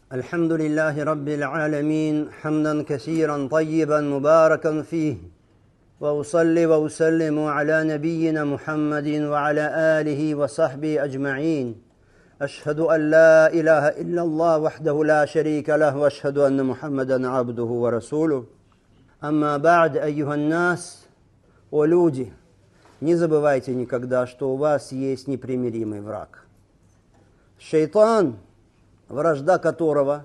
الحمد لله رب العالمين حمدا كثيرا طيبا مباركا فيه وأصلي وأسلم على نبينا محمد وعلى آله وصحبه أجمعين أشهد أن لا إله إلا الله وحده لا شريك له وأشهد أن محمدا عبده ورسوله أما بعد أيها الناس о люди, не забывайте никогда, что у вас есть непримиримый враг. Шайтан, вражда которого,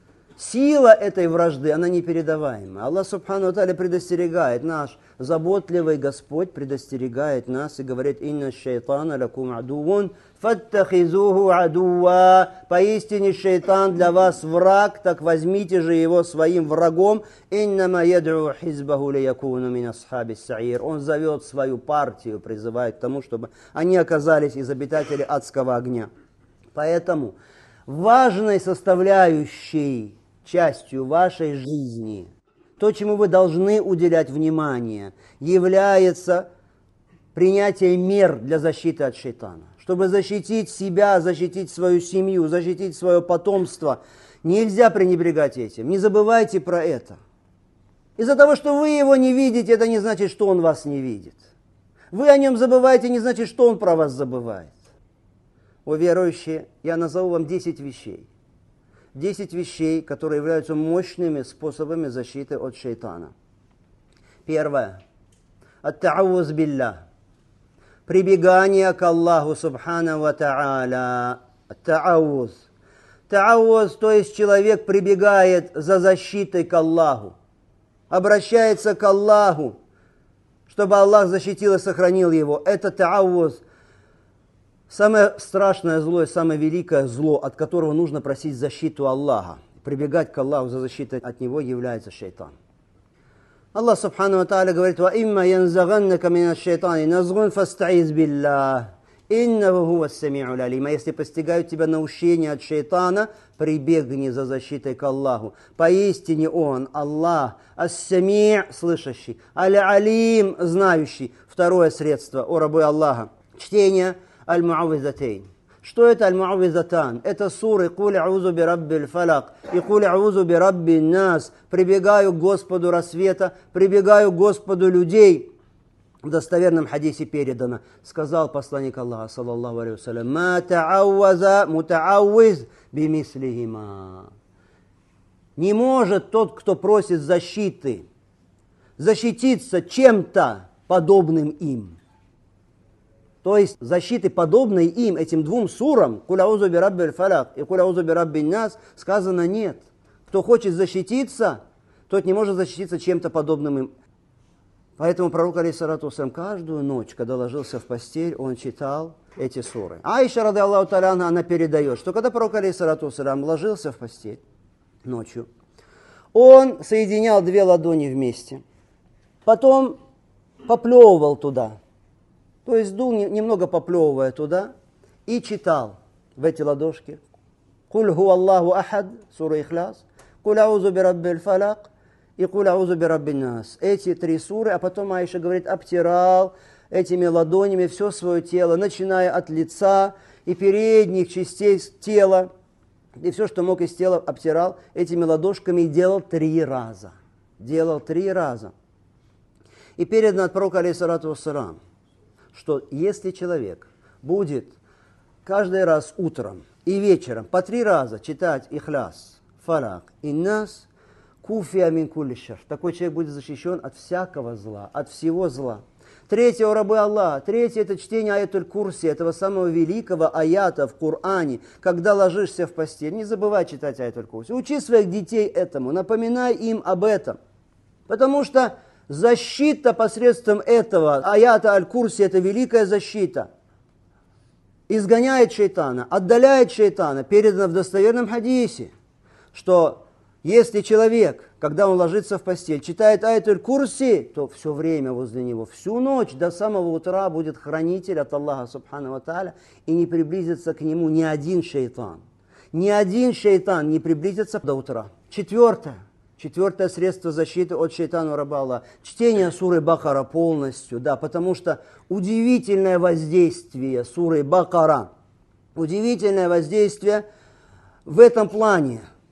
сила этой вражды, она непередаваема. Аллах Субхану ва Тааля предостерегает, наш заботливый Господь предостерегает нас и говорит: «Инна шайтана лакум адувун, фаттахизуху адува». Поистине шайтан для вас враг, так возьмите же его своим врагом. «Иннама яд'у хизбаху лиякуну мин асхабис саир». Он зовет свою партию, призывает к тому, чтобы они оказались из обитателей адского огня. Поэтому важной составляющей частью вашей жизни, то, чему вы должны уделять внимание, является принятие мер для защиты от шайтана. Чтобы защитить себя, защитить свою семью, защитить свое потомство, нельзя пренебрегать этим. Не забывайте про это. Из-за того, что вы его не видите, это не значит, что он вас не видит. Вы о нем забываете, не значит, что он про вас забывает. О верующие, я назову вам 10 вещей. 10 вещей, которые являются мощными способами защиты от шайтана. Первое. Ат-та'авуз билля. Прибегание к Аллаху Субхану ва Тааля. Ат-та'авуз. Та'авуз, то есть человек прибегает за защитой к Аллаху. Обращается к Аллаху, чтобы Аллах защитил и сохранил его. Это та'авуз. Самое страшное зло и самое великое зло, от которого нужно просить защиту Аллаха, прибегать к Аллаху за защитой от него, является шайтан. Аллах Субхану ва Тааля говорит: «Ва имма янзаганнака минаш шайтани назгун фастаиз биллах, иннаху хувас сами'ул алим». А если постигают тебя наущения от шайтана, прибегни за защитой к Аллаху. Поистине Он, Аллах, ас-сами', слышащий, аль-алим, знающий. Второе средство, о рабы Аллаха, чтение аль-муаввизатейн. Что это аль-муаввизатан? Это суры «Куль аузу би раббил фалак» и «Куль аузу би раббин нас». Прибегаю к Господу рассвета, прибегаю к Господу людей. В достоверном хадисе передано. Сказал посланник Аллаха, саллаллаху алейхи ва саллям: «Ма та'ауаза мута'ауиз бимислихима». Не может тот, кто просит защиты, защититься чем-то подобным им. То есть защиты, подобной им, этим двум сурам, «Куль аузу би раббил фалак» и «Куль аузу би раббин нас», сказано нет. Кто хочет защититься, тот не может защититься чем-то подобным им. Поэтому пророк, алейхиссалату вассалям, каждую ночь, когда ложился в постель, он читал эти суры. Аиша, ради Аллаху та'аля, она передает, что когда пророк, алейхиссалату вассалям, ложился в постель ночью, он соединял две ладони вместе, потом поплевывал туда. То есть дул, немного поплевывая туда, и читал в эти ладошки: «Куль ху Аллаху ахад», сура Ихляс, «Куль аузу би раббил фалак» и «Куль аузу би раббин нас». Эти три суры, а потом Аиша говорит, обтирал этими ладонями все свое тело, начиная от лица и передних частей тела, и все, что мог из тела, обтирал этими ладошками и делал 3 раза. Делал 3 раза. И передано от пророка, алейхиссалату вассалам, что если человек будет каждый раз утром и вечером по 3 раза читать Ихляс, Фалак и Нас, куфия мин кулли шар, такой человек будет защищен от всякого зла, от всего зла. Третье, о рабы Аллаха. Третье, это чтение аятуль курси, этого самого великого аята в Коране, когда ложишься в постель. Не забывай читать аятуль курси. Учи своих детей этому, напоминай им об этом. Потому что защита посредством этого аята аль-Курси, это великая защита, изгоняет шайтана, отдаляет шайтана. Передано в достоверном хадисе, что если человек, когда он ложится в постель, читает аят аль-Курси, то все время возле него, всю ночь до самого утра будет хранитель от Аллаха Субхану ва Тааля, и не приблизится к нему ни один шайтан. Ни один шайтан не приблизится до утра. Четвертое средство защиты от шайтана раба Аллаха. Чтение суры Бакара полностью, да, потому что удивительное воздействие суры Бакара, удивительное воздействие в этом плане.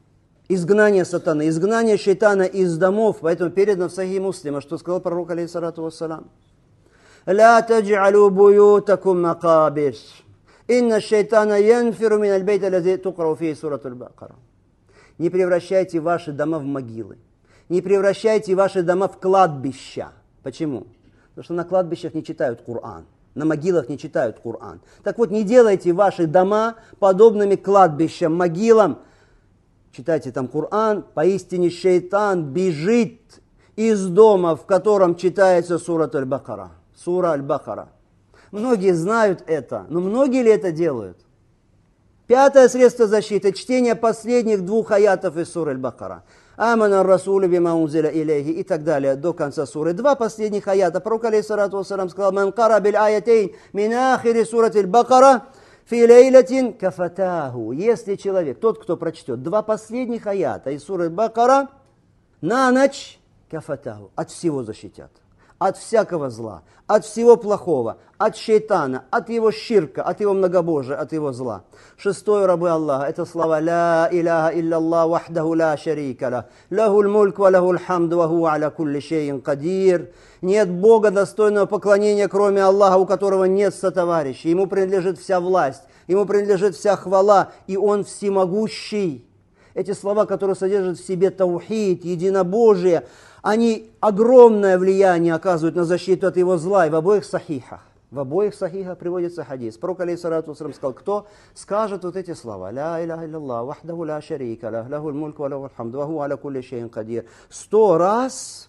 изгнание сатаны, изгнание шайтана из домов. Поэтому передано в Сахих Муслима, что сказал пророк, алейхиссалату вассалам. «Ла тадж'алу буютакум макабир, инна шайтана янфиру мин аль-бейт аллази тукрау фии сурату аль-Бакара». Не превращайте ваши дома в могилы. Не превращайте ваши дома в кладбища. Почему? Потому что на кладбищах не читают Коран. На могилах не читают Коран. Так вот, не делайте ваши дома подобными кладбищам, могилам. Читайте там Коран. Поистине шайтан бежит из дома, в котором читается сура Аль-Бакара. Сура Аль-Бакара. Многие знают это, но многие ли это делают? Пятое средство защиты – чтение последних 2 аятов из суры Аль-Бакара. Амана расулю бима унзиля илейхи и так далее, до конца суры. 2 последних аята. Пророк, алейхиссалату вассалам, сказал: «Ман кара биль аятейн мин ахири сурати Аль-Бакара фи лейлатин кафатаху». Если человек, тот, кто прочтет 2 последних аята из суры Аль-Бакара, на ночь кафатаху, от всего защитят. От всякого зла, от всего плохого, от шайтана, от его ширка, от его многобожия, от его зла. 6, рабы Аллаха, это слова «Ла иляха илlallah вахдаху ла шарика ла, лахул мульк ва лахул хамду ва хуа аля кулли шейин кадир». Нет Бога, достойного поклонения, кроме Аллаха, у которого нет сотоварища. Ему принадлежит вся власть, ему принадлежит вся хвала, и Он всемогущий. Эти слова, которые содержат в себе таухид, единобожие, они огромное влияние оказывают на защиту от его зла. И в обоих сахихах приводится хадис. Пророк, алейхиссалату вассалам, сказал: кто скажет вот эти слова: «Ла иляха илlallah вахдаху ла шарика ла, лахул мульк ва лахул хамду ва хуа аля кулли шейин кадир» 100 раз,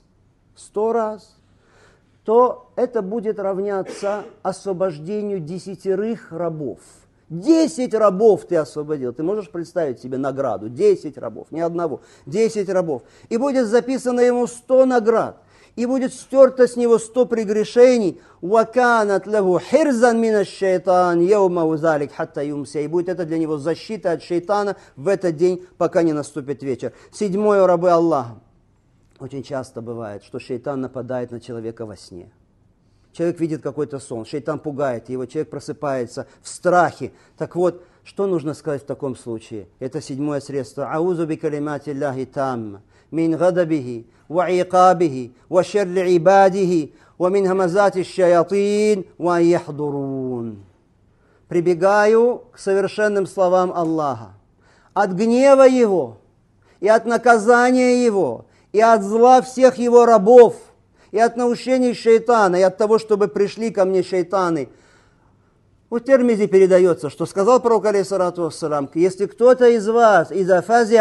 то это будет равняться освобождению 10 рабов. 10 рабов ты освободил. Ты можешь представить себе награду? 10 рабов, не одного. 10 рабов. И будет записано ему 100 наград. И будет стерто с него 100 прегрешений. «Ваканат лаху хирзан минаш шайтан яума залик хатта юмся». И будет это для него защита от шайтана в этот день, пока не наступит вечер. 7, рабы Аллаха. Очень часто бывает, что шайтан нападает на человека во сне. Человек видит какой-то сон, шайтан пугает его, человек просыпается в страхе. Так вот, что нужно сказать в таком случае? Это 7 средство. «Аузу би калимати Аллахи тамма, мин гадабихи, ва икабихи, ва шерри ибадихи, ва мин хамазати шаятин, ва яхдурун». Прибегаю к совершенным словам Аллаха. От гнева Его, и от наказания Его, и от зла всех Его рабов, и от наущений шайтана, и от того, чтобы пришли ко мне шайтаны. У Тирмизи передается, что сказал пророк, алейхиссалату вассалам: если кто-то из вас, если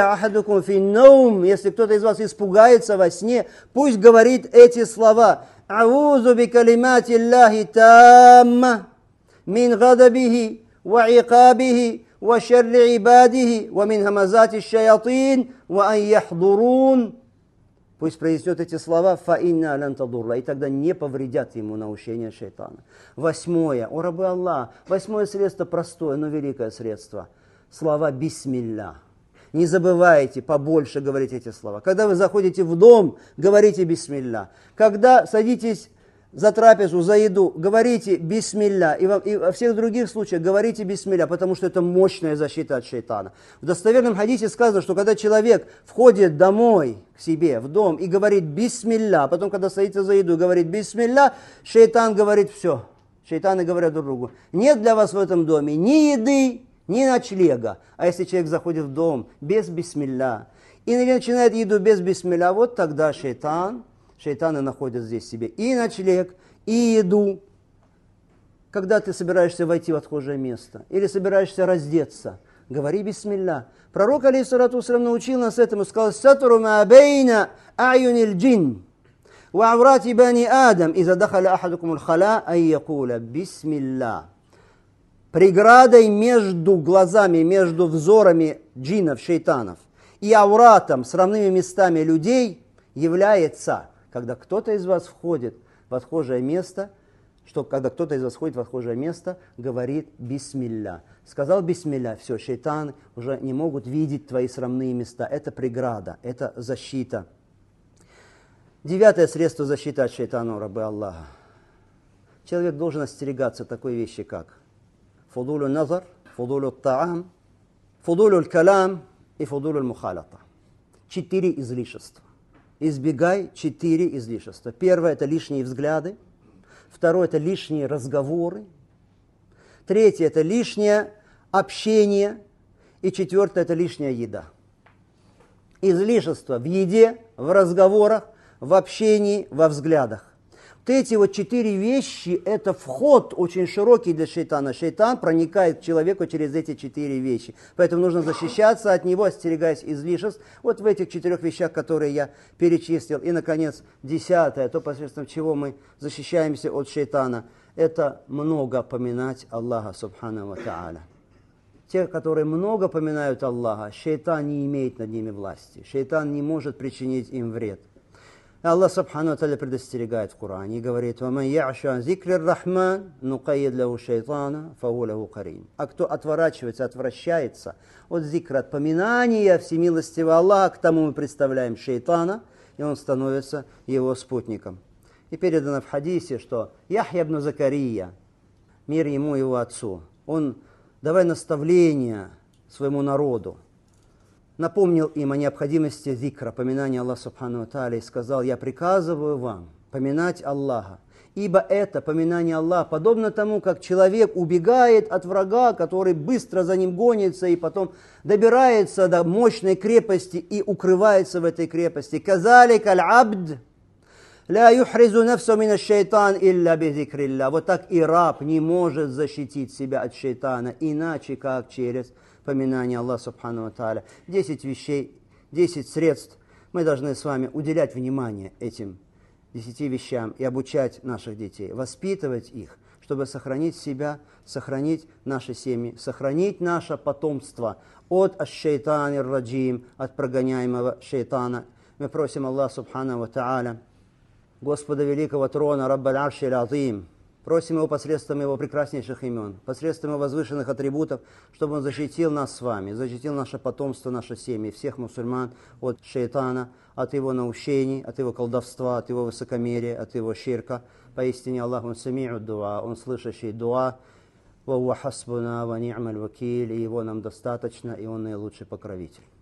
кто-то из вас испугается во сне, пусть говорит эти слова: «Аузу би калимати Аллахи тамма, мин гадабихи, ва икабихи, ва шерри ибадихи, ва мин хамазати шаятин, ва ан яхдурун». Пусть произнесет эти слова «фаинна лян тадурра», и тогда не повредят ему наущения шайтана. 8. О рабы Аллах, 8 средство простое, но великое средство. Слова «бисмилля». Не забывайте побольше говорить эти слова. Когда вы заходите в дом, говорите «бисмилля». Когда садитесь за трапезу, за еду, говорите «бисмилля». И во всех других случаях говорите «бисмилля», потому что это мощная защита от шайтана. В достоверном хадисе сказано, что когда человек входит домой, к себе, в дом, и говорит «бисмилля», а потом, когда садится за еду, говорит «бисмилля», шайтан говорит все. Шайтаны говорят друг другу: нет для вас в этом доме ни еды, ни ночлега. А если человек заходит в дом без «бисмилля» и начинает еду без «бисмилля», вот тогда шайтаны находят здесь себе и ночлег, и еду. Когда ты собираешься войти в отхожее место или собираешься раздеться, говори «бисмилля». Пророк, алейхиссалату вассалам, научил нас этому, сказал: «Сатру ма бейна аюнил джин, ва аврати бани Адам, иза дахаля ахадукум аль-халя, ай якуля бисмилля». Преградой между глазами, между взорами джиннов, шайтанов и авратом, срамными местами людей, является, когда кто-то из вас входит в отхожее место, говорит «бисмилля». Сказал «бисмилля», все, шайтаны уже не могут видеть твои срамные места. Это преграда, это защита. 9 средство защиты от шайтана, рабы Аллаха. Человек должен остерегаться такой вещи, как фудулю назар, фудулю таам, фудулю калам и фудулю мухалата. 4 излишества. Избегай 4 излишества. Первое – это лишние взгляды. Второе – это лишние разговоры. Третье – это лишнее общение. И четвертое – это лишняя еда. Излишества в еде, в разговорах, в общении, во взглядах. Вот эти вот 4 вещи – это вход очень широкий для шейтана. Шейтан проникает к человеку через эти 4 вещи. Поэтому нужно защищаться от него, остерегаясь излишеств. Вот в этих 4 вещах, которые я перечислил. И, наконец, 10-е, то, посредством чего мы защищаемся от шейтана, это много поминать Аллаха, субхану ва тааля. Те, которые много поминают Аллаха, шейтан не имеет над ними власти. Шейтан не может причинить им вред. Аллах субхану ва тааля предостерегает в Коране и говорит: «Ваман я'шу ан зикри рахман, нукайид лаху шейтана, фаху лаху карин». А кто отвращается от зикра, от поминания всемилостивого Аллаха, к тому мы представляем шейтана, и он становится его спутником. И передано в хадисе, что Яхья ибн Закария, мир ему и его отцу, он, давая наставления своему народу, напомнил им о необходимости зикра, поминания Аллаха субхану ва тааля, и сказал: «Я приказываю вам поминать Аллаха, ибо это поминание Аллаха подобно тому, как человек убегает от врага, который быстро за ним гонится и потом добирается до мощной крепости и укрывается в этой крепости. Казалик аль-абд ля юхризу нафсу мин аш-шайтан илля би зикрилля». Вот так и раб не может защитить себя от шейтана, иначе как через поминание Аллаха субхану ва тааля. 10 вещей, 10 средств. Мы должны с вами уделять внимание этим 10 вещам и обучать наших детей, воспитывать их, чтобы сохранить себя, сохранить наши семьи, сохранить наше потомство от аш-шайтани ар-раджим, от прогоняемого шейтана. Мы просим Аллаха субхану ва тааля, Господа Великого Трона, Раббаль Арши Аль-Азим, просим Его посредством Его прекраснейших имен, посредством Его возвышенных атрибутов, чтобы Он защитил нас с вами, защитил наше потомство, наши семьи, всех мусульман от шейтана, от его наущений, от его колдовства, от его высокомерия, от его ширка. Поистине Аллах, Он сами'у дуа, Он слышащий дуа, ва хуа хасбуна ва ни'маль вакиль, и Его нам достаточно, и Он наилучший покровитель.